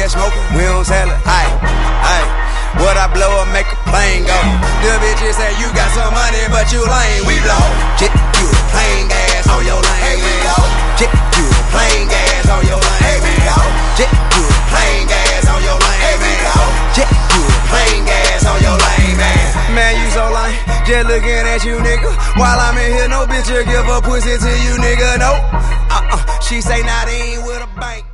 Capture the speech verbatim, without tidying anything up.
cash smoker, we don't sell it. Aye, aye. What I blow up, make a bang go. The bitches say you got some money, but you lame. We blow. Get you a plain gas on your lane. Hey, we go. Get you a plain gas on your lane. Hey, we go. Get you a plain gas on your lane. Hey, we go. Get you a plain gas on your lane, man. Man, you so lame. Just looking at you, nigga. While I'm in here, no bitch will give a pussy to you, nigga. No. Uh-uh. She say not in with a bank.